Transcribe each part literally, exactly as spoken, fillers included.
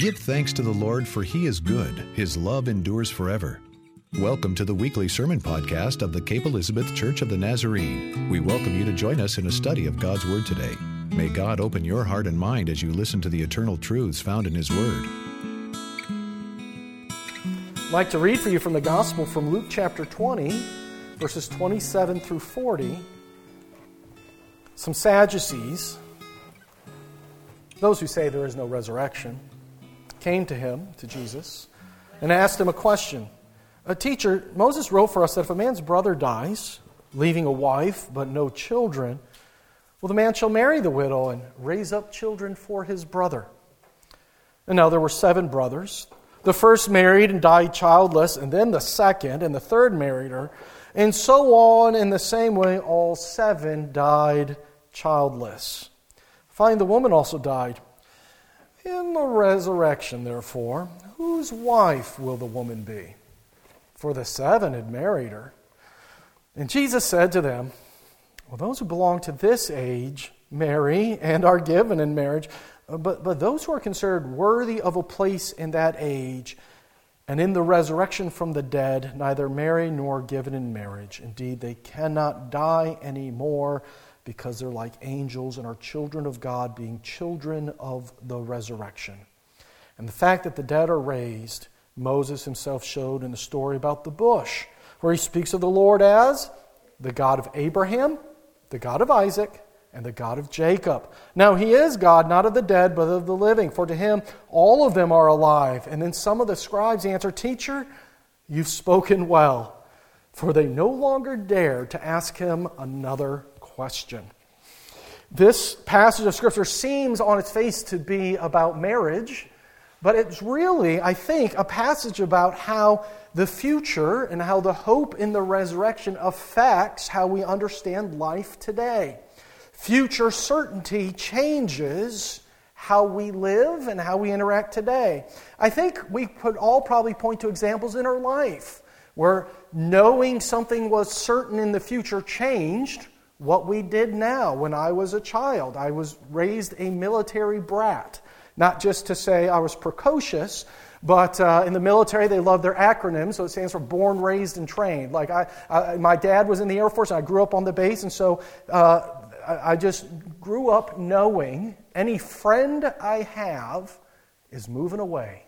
Give thanks to the Lord, for He is good. His love endures forever. Welcome to the weekly sermon podcast of the Cape Elizabeth Church of the Nazarene. We welcome you to join us in a study of God's Word today. May God open your heart and mind as you listen to the eternal truths found in His Word. I'd like to read for you from the Gospel from Luke chapter twenty, verses twenty-seven through forty. Some Sadducees, those who say there is no resurrection, came to him, to Jesus, and asked him a question. A teacher, Moses wrote for us that if a man's brother dies, leaving a wife but no children, well, the man shall marry the widow and raise up children for his brother. And now there were seven brothers. The first married and died childless, and then the second, and the third married her. And so on, in the same way, all seven died childless. Find the woman also died. In the resurrection, therefore, whose wife will the woman be? For the seven had married her. And Jesus said to them, well, those who belong to this age marry and are given in marriage, but, but those who are considered worthy of a place in that age and in the resurrection from the dead, neither marry nor given in marriage. Indeed, they cannot die anymore, because they're like angels and are children of God, being children of the resurrection. And the fact that the dead are raised, Moses himself showed in the story about the bush, where he speaks of the Lord as the God of Abraham, the God of Isaac, and the God of Jacob. Now he is God, not of the dead, but of the living, for to him all of them are alive. And then some of the scribes answer, Teacher, you've spoken well, for they no longer dared to ask him another question. This passage of Scripture seems on its face to be about marriage, but it's really, I think, a passage about how the future and how the hope in the resurrection affects how we understand life today. Future certainty changes how we live and how we interact today. I think we could all probably point to examples in our life where knowing something was certain in the future changed what we did now. When I was a child, I was raised a military brat. Not just to say I was precocious, but uh, in the military they love their acronyms, so it stands for born, raised, and trained. Like I, I my dad was in the Air Force, and I grew up on the base, and so uh, I, I just grew up knowing any friend I have is moving away.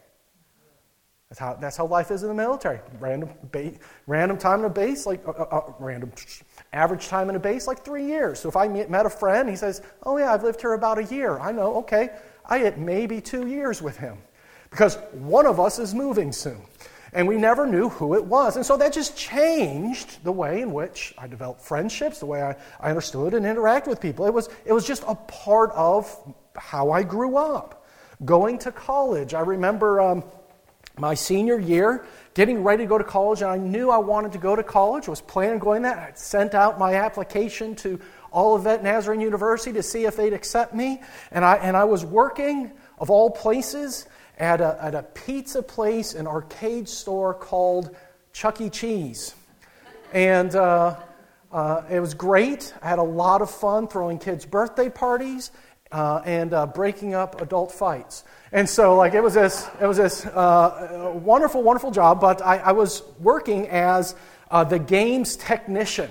That's how that's how life is in the military. Random ba- random time in a base, like uh, uh, random average time in a base, like three years. So if I meet, met a friend, he says, "Oh yeah, I've lived here about a year." I know, okay. I had maybe two years with him because one of us is moving soon. And we never knew who it was. And so that just changed the way in which I developed friendships, the way I, I understood and interacted with people. It was, it was just a part of how I grew up. Going to college, I remember um, my senior year, getting ready to go to college, and I knew I wanted to go to college, was planning on going there. I sent out my application to Olivet Nazarene University to see if they'd accept me. And I and I was working, of all places, at a, at a pizza place, an arcade store called Chuck E. Cheese. And uh, uh, it was great. I had a lot of fun throwing kids' birthday parties uh, and uh, breaking up adult fights. And so like it was this, it was this uh, wonderful, wonderful job, but I, I was working as uh, the games technician.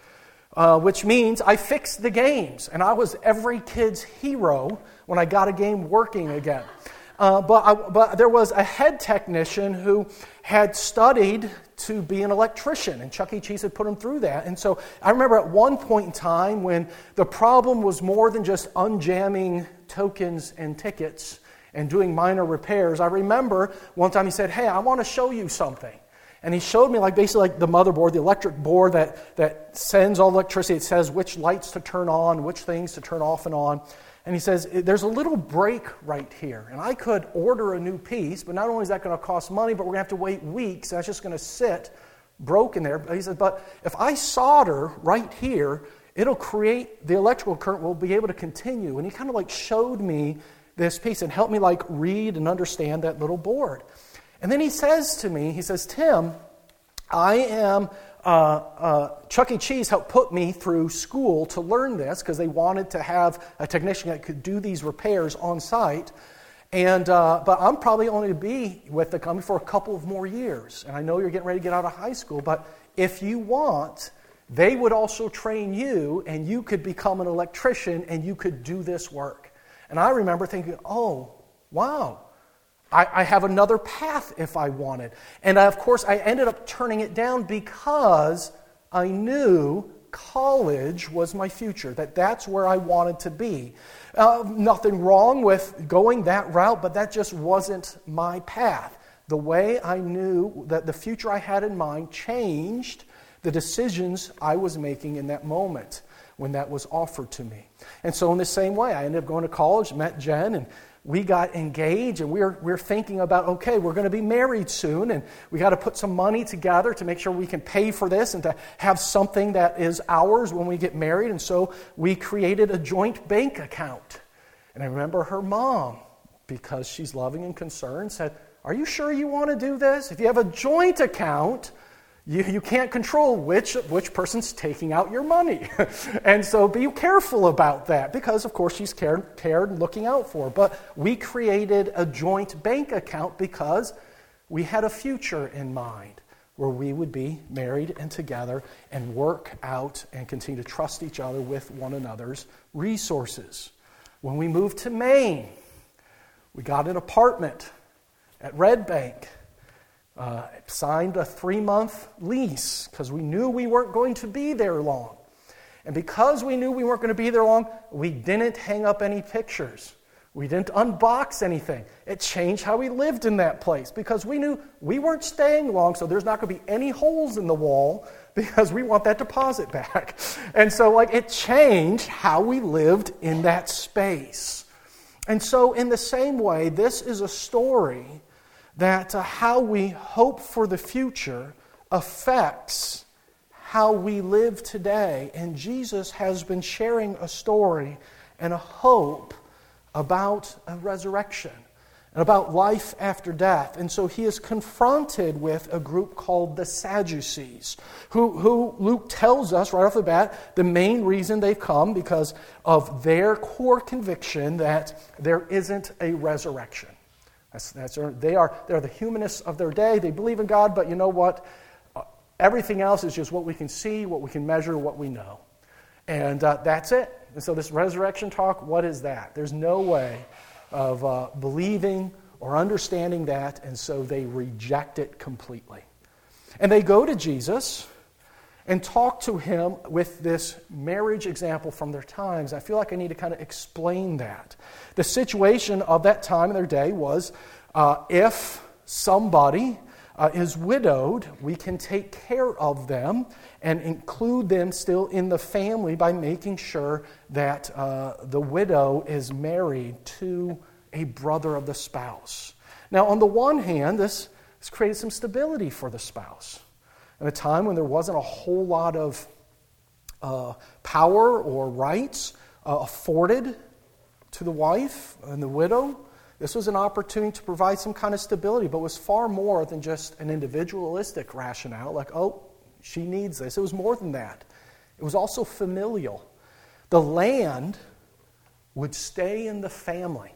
Uh, which means I fixed the games, and I was every kid's hero when I got a game working again. Uh, but, I, but there was a head technician who had studied to be an electrician, and Chuck E. Cheese had put him through that. And so I remember at one point in time when the problem was more than just unjamming tokens and tickets and doing minor repairs. I remember one time he said, "Hey, I want to show you something." And he showed me like basically like the motherboard, the electric board that, that sends all electricity. It says which lights to turn on, which things to turn off and on. And he says, there's a little break right here. And I could order a new piece, but not only is that going to cost money, but we're going to have to wait weeks. That's just going to sit broken there. But he said, but if I solder right here, it'll create, the electrical current will be able to continue. And he kind of like showed me this piece and helped me like read and understand that little board. And then he says to me, he says, Tim, I am, uh, uh, Chuck E. Cheese helped put me through school to learn this because they wanted to have a technician that could do these repairs on site. And uh, but I'm probably only to be with the company for a couple of more years. And I know you're getting ready to get out of high school, but if you want, they would also train you, and you could become an electrician, and you could do this work. And I remember thinking, oh, wow, I, I have another path if I wanted. And I, of course, I ended up turning it down because I knew college was my future, that that's where I wanted to be. Uh, nothing wrong with going that route, but that just wasn't my path. The way I knew that the future I had in mind changed the decisions I was making in that moment when that was offered to me. And so in the same way, I ended up going to college, met Jen, and we got engaged, and we we're, we're thinking about, okay, we're going to be married soon, and we got to put some money together to make sure we can pay for this and to have something that is ours when we get married. And so we created a joint bank account. And I remember her mom, because she's loving and concerned, said, are you sure you want to do this? If you have a joint account, You, you can't control which which person's taking out your money. And so be careful about that, because, of course, she's cared, cared and looking out for her. But we created a joint bank account because we had a future in mind where we would be married and together and work out and continue to trust each other with one another's resources. When we moved to Maine, we got an apartment at Red Bank. Uh, signed a three-month lease because we knew we weren't going to be there long. And because we knew we weren't going to be there long, we didn't hang up any pictures. We didn't unbox anything. It changed how we lived in that place because we knew we weren't staying long, so there's not going to be any holes in the wall because we want that deposit back. And so like it changed how we lived in that space. And so in the same way, this is a story that uh, how we hope for the future affects how we live today. And Jesus has been sharing a story and a hope about a resurrection and about life after death. And so he is confronted with a group called the Sadducees, who, who Luke tells us right off the bat, the main reason they've come because of their core conviction that there isn't a resurrection. That's, that's, they are they're the humanists of their day. They believe in God, but you know what? Uh, everything else is just what we can see, what we can measure, what we know. And uh, that's it. And so this resurrection talk, what is that? There's no way of uh, believing or understanding that, and so they reject it completely. And they go to Jesus and talk to him with this marriage example from their times. I feel like I need to kind of explain that. The situation of that time in their day was uh, if somebody uh, is widowed, we can take care of them and include them still in the family by making sure that uh, the widow is married to a brother of the spouse. Now, on the one hand, this has created some stability for the spouse. At a time when there wasn't a whole lot of uh, power or rights uh, afforded to the wife and the widow, this was an opportunity to provide some kind of stability, but was far more than just an individualistic rationale, like, oh, she needs this. It was more than that. It was also familial. The land would stay in the family.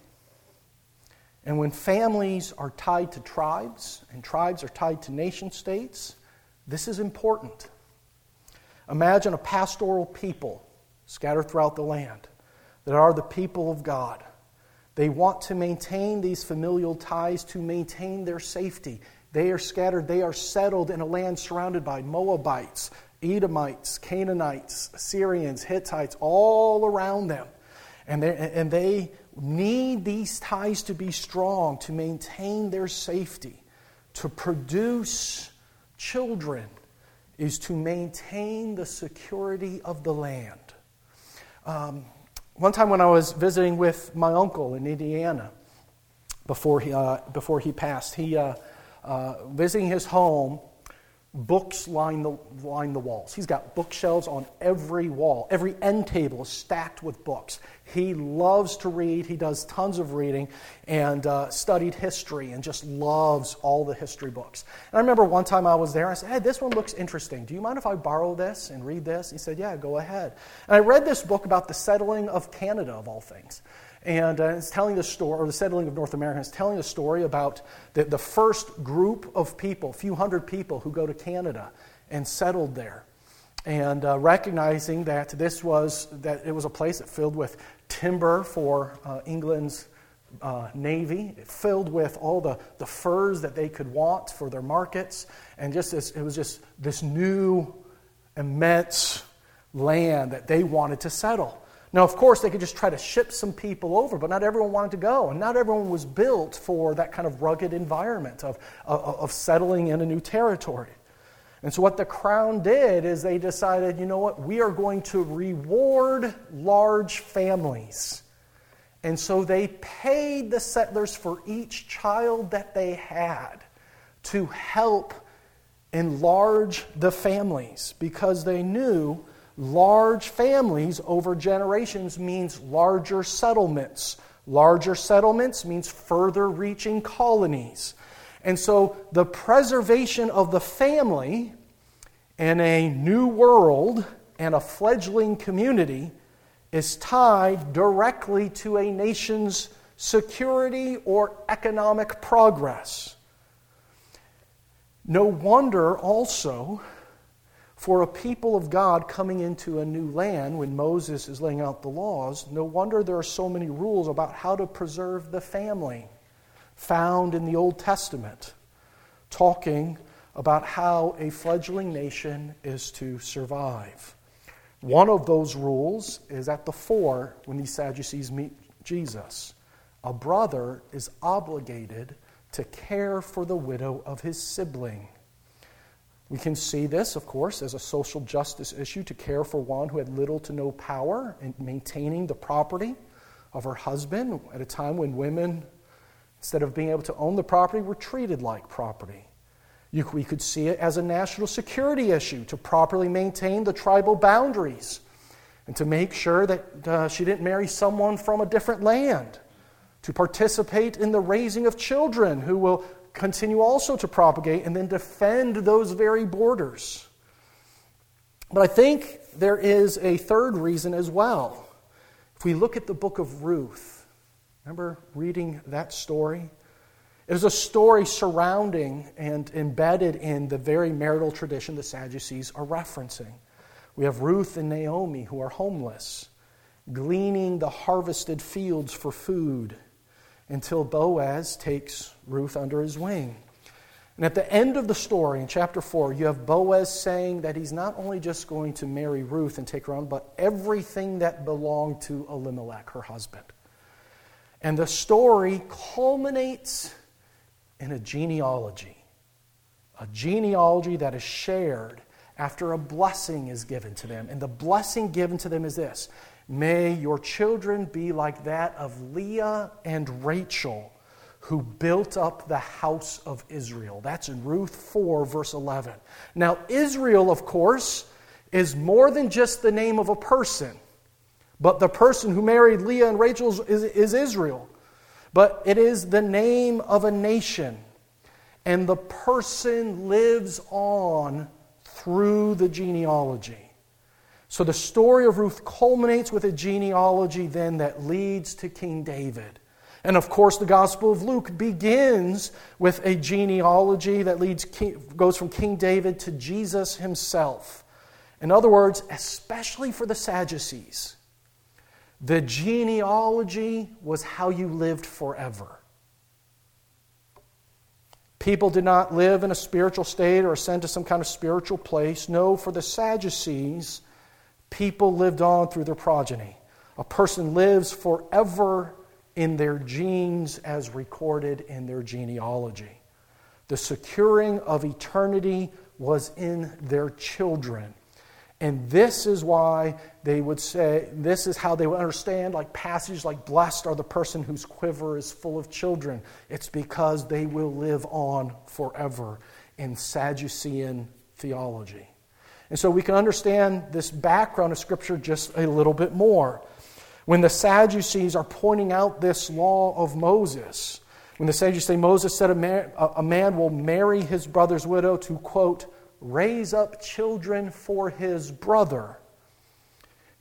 And when families are tied to tribes, and tribes are tied to nation states, this is important. Imagine a pastoral people scattered throughout the land that are the people of God. They want to maintain these familial ties to maintain their safety. They are scattered. They are settled in a land surrounded by Moabites, Edomites, Canaanites, Syrians, Hittites, all around them. And they, and they need these ties to be strong to maintain their safety, to produce children, is to maintain the security of the land. Um, one time when I was visiting with my uncle in Indiana, before he uh, before he passed, he uh, uh, visiting his home. Books line the line the walls. He's got bookshelves on every wall. Every end table is stacked with books. He loves to read. He does tons of reading and uh, studied history and just loves all the history books. And I remember one time I was there. I said, "Hey, this one looks interesting. Do you mind if I borrow this and read this?" He said, "Yeah, go ahead." And I read this book about the settling of Canada, of all things. And uh, it's telling the story, or the settling of North America, it's telling a story about the, the first group of people, a few hundred people who go to Canada and settled there. And uh, recognizing that this was, that it was a place that filled with timber for uh, England's uh, navy, filled with all the, the furs that they could want for their markets, and just this, it was just this new, immense land that they wanted to settle. Now, of course, they could just try to ship some people over, but not everyone wanted to go, and not everyone was built for that kind of rugged environment of, of, of settling in a new territory. And so what the Crown did is they decided, you know what, we are going to reward large families. And so they paid the settlers for each child that they had to help enlarge the families, because they knew large families over generations means larger settlements. Larger settlements means further reaching colonies. And so the preservation of the family in a new world and a fledgling community is tied directly to a nation's security or economic progress. No wonder also, for a people of God coming into a new land, when Moses is laying out the laws, no wonder there are so many rules about how to preserve the family found in the Old Testament, talking about how a fledgling nation is to survive. One of those rules is at the fore when these Sadducees meet Jesus. A brother is obligated to care for the widow of his sibling. We can see this, of course, as a social justice issue, to care for one who had little to no power in maintaining the property of her husband at a time when women, instead of being able to own the property, were treated like property. You, we could see it as a national security issue to properly maintain the tribal boundaries and to make sure that uh, she didn't marry someone from a different land, to participate in the raising of children who will continue also to propagate and then defend those very borders. But I think there is a third reason as well. If we look at the book of Ruth, remember reading that story? It is a story surrounding and embedded in the very marital tradition the Sadducees are referencing. We have Ruth and Naomi who are homeless, gleaning the harvested fields for food, until Boaz takes Ruth under his wing. And at the end of the story, in chapter four, you have Boaz saying that he's not only just going to marry Ruth and take her on, but everything that belonged to Elimelech, her husband. And the story culminates in a genealogy. A genealogy that is shared after a blessing is given to them. And the blessing given to them is this: may your children be like that of Leah and Rachel, who built up the house of Israel. That's in Ruth four, verse eleven. Now, Israel, of course, is more than just the name of a person. But the person who married Leah and Rachel is, is Israel. But it is the name of a nation. And the person lives on through the genealogy. So the story of Ruth culminates with a genealogy then that leads to King David. And of course the Gospel of Luke begins with a genealogy that leads goes from King David to Jesus himself. In other words, especially for the Sadducees, the genealogy was how you lived forever. People did not live in a spiritual state or ascend to some kind of spiritual place. No, for the Sadducees, people lived on through their progeny. A person lives forever in their genes as recorded in their genealogy. The securing of eternity was in their children. And this is why they would say, this is how they would understand like passages like blessed are the person whose quiver is full of children. It's because they will live on forever in Sadducean theology. And so we can understand this background of Scripture just a little bit more. When the Sadducees are pointing out this law of Moses, when the Sadducees say Moses said a man, a man will marry his brother's widow to, quote, raise up children for his brother.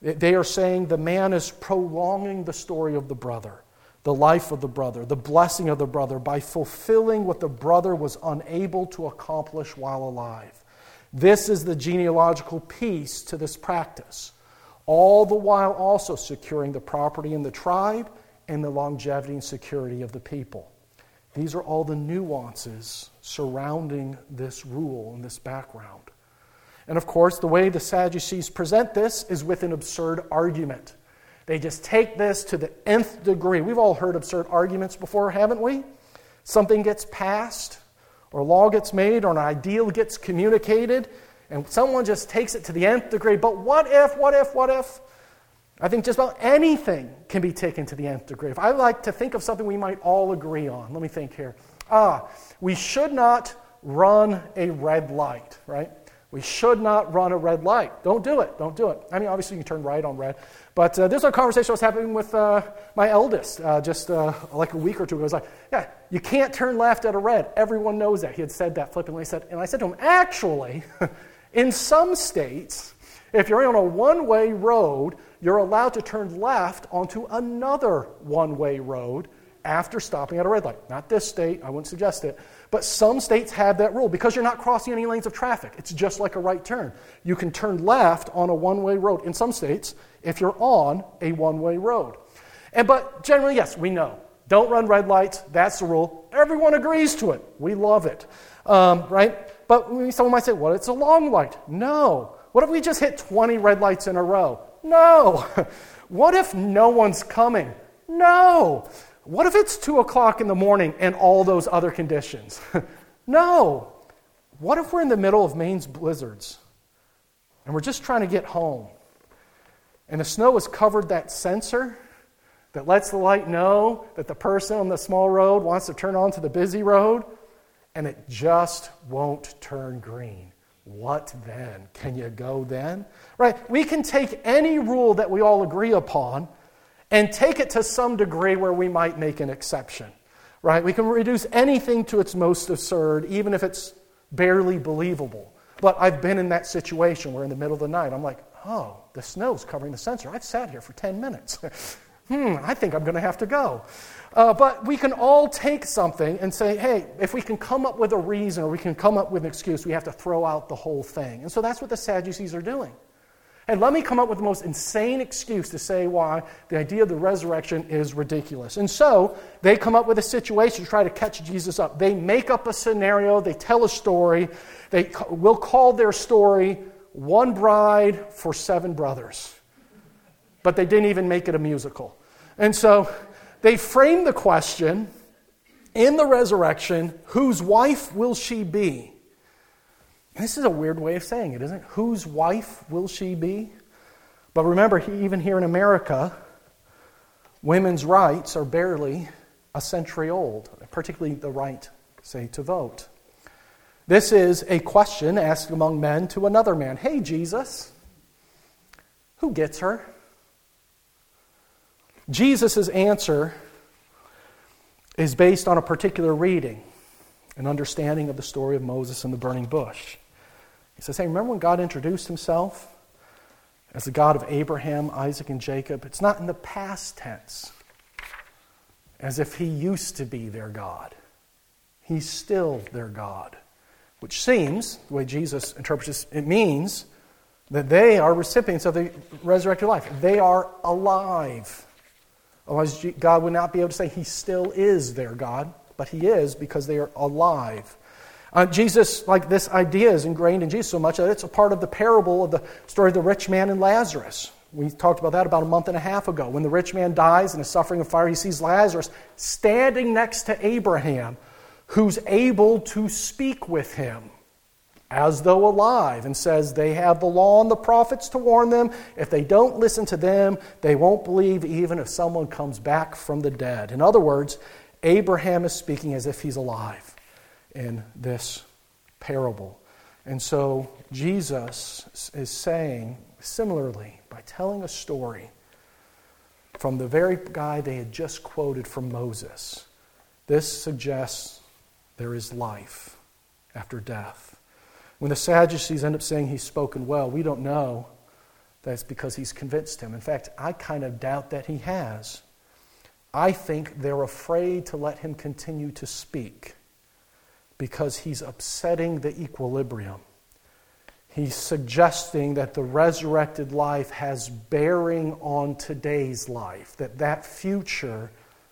They are saying the man is prolonging the story of the brother, the life of the brother, the blessing of the brother by fulfilling what the brother was unable to accomplish while alive. This is the genealogical piece to this practice, all the while also securing the property in the tribe and the longevity and security of the people. These are all the nuances surrounding this rule and this background. And of course, the way the Sadducees present this is with an absurd argument. They just take this to the nth degree. We've all heard absurd arguments before, haven't we? Something gets passed, or a law gets made, or an ideal gets communicated, and someone just takes it to the nth degree. But what if, what if, what if? I think just about anything can be taken to the nth degree. If I like to think of something we might all agree on, let me think here. Ah, we should not run a red light, right? We should not run a red light. Don't do it. Don't do it. I mean, obviously you can turn right on red. But uh, this is a conversation I was having with uh, my eldest uh, just uh, like a week or two ago. I was like, yeah, you can't turn left at a red. Everyone knows that. He had said that flippantly. He said, and I said to him, actually, in some states, if you're on a one-way road, you're allowed to turn left onto another one-way road after stopping at a red light. Not this state. I wouldn't suggest it. But some states have that rule because you're not crossing any lanes of traffic. It's just like a right turn. You can turn left on a one-way road in some states if you're on a one-way road. And but generally, yes, we know. Don't run red lights. That's the rule. Everyone agrees to it. We love it. Um, right? But someone might say, well, it's a long light. No. What if we just hit twenty red lights in a row? No. What if no one's coming? No. What if it's two o'clock in the morning and all those other conditions? No. What if we're in the middle of Maine's blizzards and we're just trying to get home and the snow has covered that sensor that lets the light know that the person on the small road wants to turn onto the busy road and it just won't turn green? What then? Can you go then? Right? We can take any rule that we all agree upon and take it to some degree where we might make an exception, right? We can reduce anything to its most absurd, even if it's barely believable. But I've been in that situation where in the middle of the night, I'm like, oh, the snow's covering the sensor. I've sat here for ten minutes. hmm, I think I'm going to have to go. Uh, but we can all take something and say, hey, if we can come up with a reason or we can come up with an excuse, we have to throw out the whole thing. And so that's what the Sadducees are doing. And let me come up with the most insane excuse to say why the idea of the resurrection is ridiculous. And so they come up with a situation to try to catch Jesus up. They make up a scenario. They tell a story. They will call their story One Bride for Seven Brothers. But they didn't even make it a musical. And so they frame the question, in the resurrection, whose wife will she be? This is a weird way of saying it, isn't it? Whose wife will she be? But remember, even here in America, women's rights are barely a century old, particularly the right, say, to vote. This is a question asked among men to another man. Hey, Jesus, who gets her? Jesus' answer is based on a particular reading, an understanding of the story of Moses and the burning bush. He says, hey, remember when God introduced himself as the God of Abraham, Isaac, and Jacob? It's not in the past tense, as if he used to be their God. He's still their God, which seems, the way Jesus interprets this, it means that they are recipients of the resurrected life. They are alive. Otherwise, God would not be able to say he still is their God, but he is because they are alive. Uh, Jesus, like this idea is ingrained in Jesus so much that it's a part of the parable of the story of the rich man and Lazarus. We talked about that about a month and a half ago. When the rich man dies and is suffering of fire, he sees Lazarus standing next to Abraham, who's able to speak with him as though alive, and says they have the law and the prophets to warn them. If they don't listen to them, they won't believe even if someone comes back from the dead. In other words, Abraham is speaking as if he's alive in this parable. And so Jesus is saying, similarly, by telling a story from the very guy they had just quoted from Moses, this suggests there is life after death. When the Sadducees end up saying he's spoken well, we don't know that's because he's convinced him. In fact, I kind of doubt that he has. I think they're afraid to let him continue to speak because he's upsetting the equilibrium. He's suggesting that the resurrected life has bearing on today's life, that that future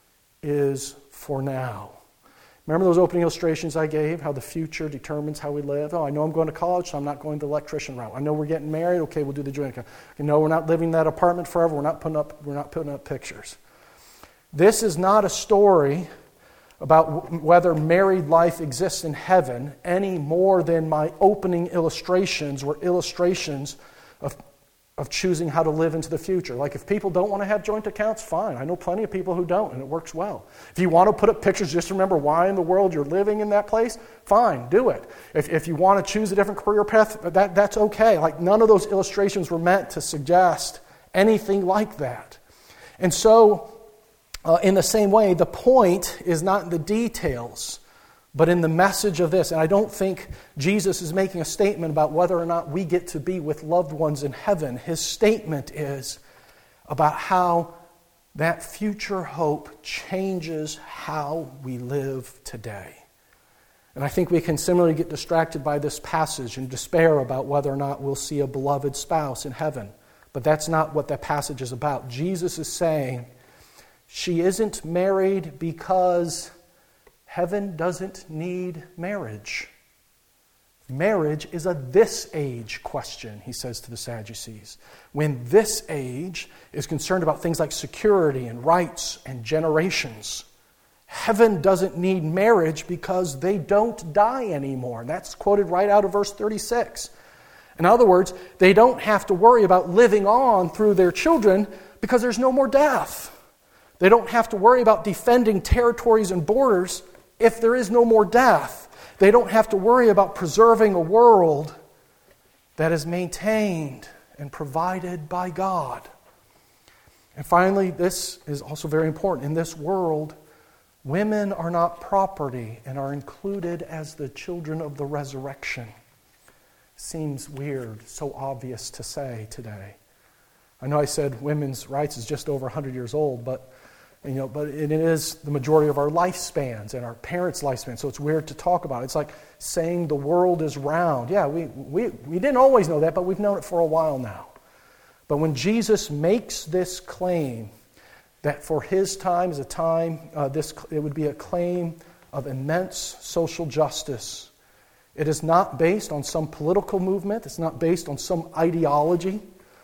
is for now. Remember those opening illustrations I gave, how the future determines how we live? Oh, I know I'm going to college, so I'm not going the electrician route. I know we're getting married, okay, we'll do the joint account. I know we're not living in that apartment forever, we're not putting up, we're not putting up pictures. This is not a story about whether married life exists in heaven any more than my opening illustrations were illustrations of, of choosing how to live into the future. Like if people don't want to have joint accounts, fine. I know plenty of people who don't, and it works well. If you want to put up pictures, just remember why in the world you're living in that place, fine, do it. If, if you want to choose a different career path, that, that's okay. Like none of those illustrations were meant to suggest anything like that. And so, Uh, in the same way, the point is not in the details, but in the message of this. And I don't think Jesus is making a statement about whether or not we get to be with loved ones in heaven. His statement is about how that future hope changes how we live today. And I think we can similarly get distracted by this passage and despair about whether or not we'll see a beloved spouse in heaven. But that's not what that passage is about. Jesus is saying, she isn't married because heaven doesn't need marriage. Marriage is a this age question, he says to the Sadducees. When this age is concerned about things like security and rights and generations, heaven doesn't need marriage because they don't die anymore. And that's quoted right out of verse thirty-six. In other words, they don't have to worry about living on through their children because there's no more death. They don't have to worry about defending territories and borders if there is no more death. They don't have to worry about preserving a world that is maintained and provided by God. And finally, this is also very important. In this world, women are not property and are included as the children of the resurrection. Seems weird, so obvious to say today. I know I said women's rights is just over one hundred years old, but You know, but it is the majority of our lifespans and our parents' lifespans, so it's weird to talk about. It's like saying the world is round. Yeah, we, we, we didn't always know that, but we've known it for a while now. But when Jesus makes this claim that for his time is a time, uh, this it would be a claim of immense social justice. It is not based on some political movement. It's not based on some ideology.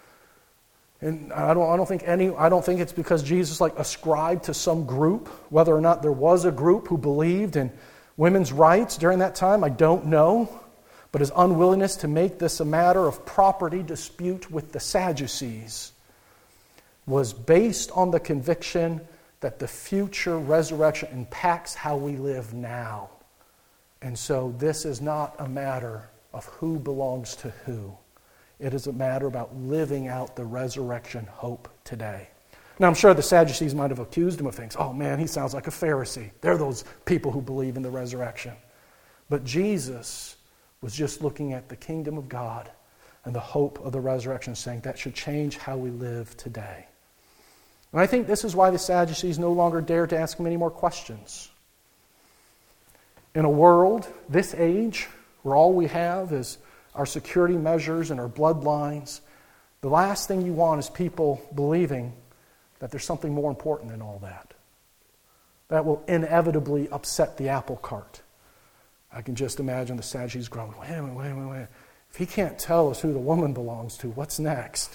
And I don't, I don't think any. I don't think it's because Jesus like ascribed to some group. Whether or not there was a group who believed in women's rights during that time, I don't know. But his unwillingness to make this a matter of property dispute with the Sadducees was based on the conviction that the future resurrection impacts how we live now. And so this is not a matter of who belongs to who. It is a matter about living out the resurrection hope today. Now, I'm sure the Sadducees might have accused him of things. Oh, man, he sounds like a Pharisee. They're those people who believe in the resurrection. But Jesus was just looking at the kingdom of God and the hope of the resurrection, saying that should change how we live today. And I think this is why the Sadducees no longer dare to ask him any more questions. In a world, this age, where all we have is our security measures and our bloodlines, the last thing you want is people believing that there's something more important than all that. That will inevitably upset the apple cart. I can just imagine the Sadducees growing, wait a minute, wait a minute, wait a minute. If he can't tell us who the woman belongs to, what's next?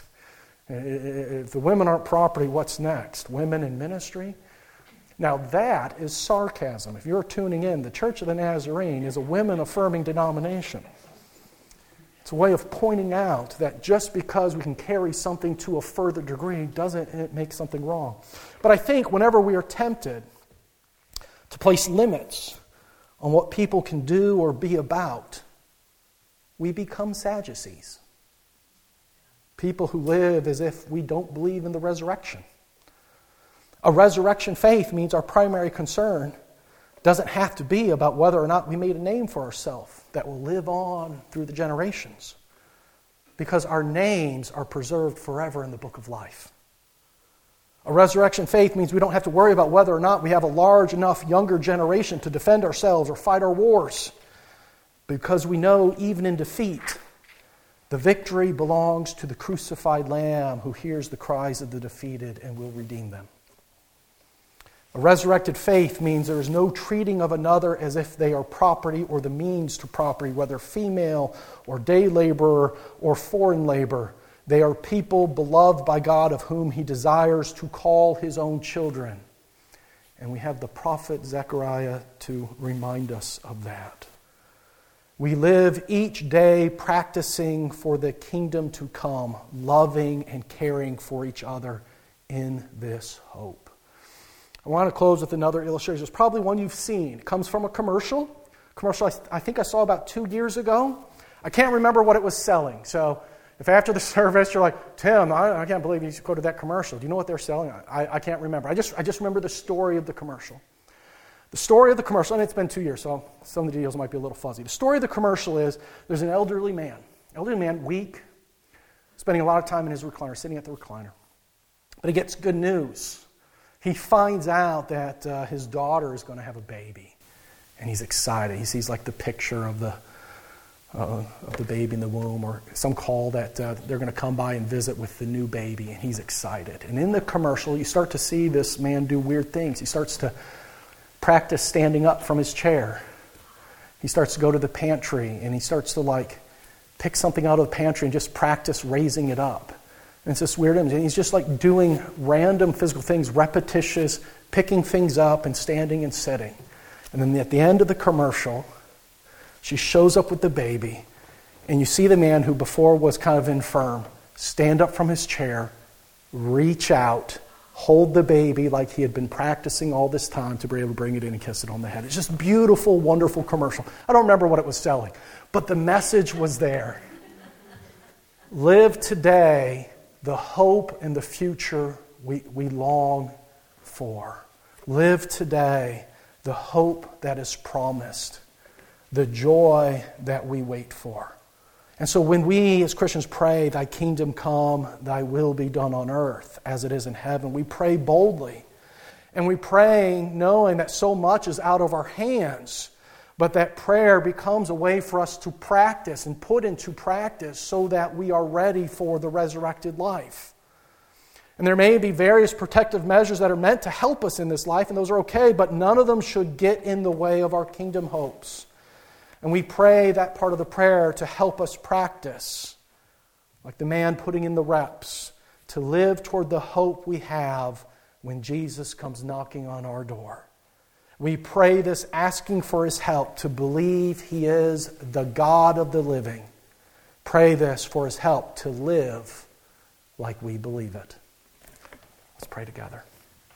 If the women aren't property, what's next? Women in ministry? Now that is sarcasm. If you're tuning in, the Church of the Nazarene is a women-affirming denomination. It's a way of pointing out that just because we can carry something to a further degree doesn't make something wrong. But I think whenever we are tempted to place limits on what people can do or be about, we become Sadducees. People who live as if we don't believe in the resurrection. A resurrection faith means our primary concern doesn't have to be about whether or not we made a name for ourselves that will live on through the generations. because our names are preserved forever in the book of life. A resurrection faith means we don't have to worry about whether or not we have a large enough younger generation to defend ourselves or fight our wars, because we know even in defeat, the victory belongs to the crucified Lamb who hears the cries of the defeated and will redeem them. A resurrected faith means there is no treating of another as if they are property or the means to property, whether female or day laborer or foreign labor. They are people beloved by God of whom He desires to call His own children. And we have the prophet Zechariah to remind us of that. We live each day practicing for the kingdom to come, loving and caring for each other in this hope. I want to close with another illustration. It's probably one you've seen. It comes from a commercial. Commercial I, I think I saw about two years ago. I can't remember what it was selling. So if after the service you're like, Tim, I, I can't believe you quoted that commercial. Do you know what they're selling? I, I can't remember. I just, I just remember the story of the commercial. The story of the commercial, and it's been two years, so some of the details might be a little fuzzy. The story of the commercial is there's an elderly man, elderly man, weak, spending a lot of time in his recliner, sitting at the recliner. But he gets good news. He finds out that uh, his daughter is going to have a baby, and he's excited. He sees like the picture of the uh, of the baby in the womb, or some call that uh, they're going to come by and visit with the new baby, and he's excited. And in the commercial, you start to see this man do weird things. He starts to practice standing up from his chair. He starts to go to the pantry, and he starts to like pick something out of the pantry and just practice raising it up. And it's this weird image. And he's just like doing random physical things, repetitious, picking things up and standing and sitting. And then at the end of the commercial, she shows up with the baby, and you see the man who before was kind of infirm stand up from his chair, reach out, hold the baby like he had been practicing all this time to be able to bring it in and kiss it on the head. It's just beautiful, wonderful commercial. I don't remember what it was selling, but the message was there. Live today the hope and the future we, we long for. Live today the hope that is promised, the joy that we wait for. And so when we as Christians pray, Thy kingdom come, Thy will be done on earth as it is in heaven, we pray boldly. And we pray knowing that so much is out of our hands, but that prayer becomes a way for us to practice and put into practice so that we are ready for the resurrected life. And there may be various protective measures that are meant to help us in this life, and those are okay, but none of them should get in the way of our kingdom hopes. And we pray that part of the prayer to help us practice, like the man putting in the reps, to live toward the hope we have when Jesus comes knocking on our door. We pray this asking for His help to believe He is the God of the living. Pray this for His help to live like we believe it. Let's pray together.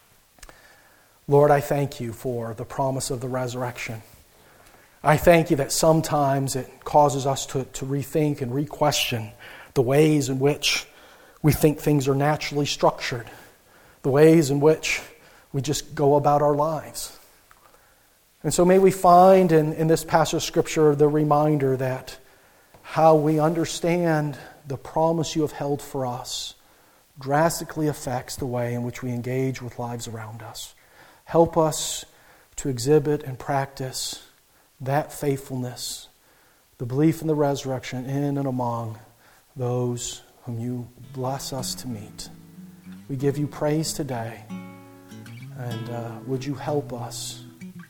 Lord, I thank You for the promise of the resurrection. I thank You that sometimes it causes us to, to rethink and re-question the ways in which we think things are naturally structured, the ways in which we just go about our lives. And so may we find in, in this passage of Scripture the reminder that how we understand the promise You have held for us drastically affects the way in which we engage with lives around us. Help us to exhibit and practice that faithfulness, the belief in the resurrection in and among those whom You bless us to meet. We give You praise today, and uh, would You help us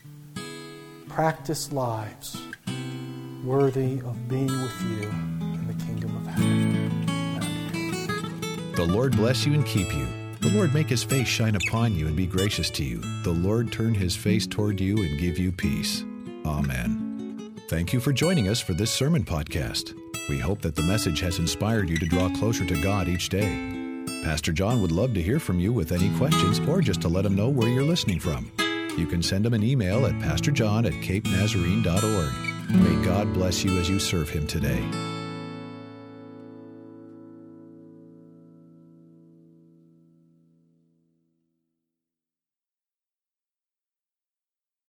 practice lives worthy of being with You in the kingdom of heaven. Amen. The Lord bless you and keep you. The Lord make His face shine upon you and be gracious to you. The Lord turn His face toward you and give you peace. Amen. Thank you for joining us for this sermon podcast. We hope that the message has inspired you to draw closer to God each day. Pastor John would love to hear from you with any questions or just to let him know where you're listening from. You can send him an email at pastor john at cape nazarene dot org. May God bless you as you serve Him today.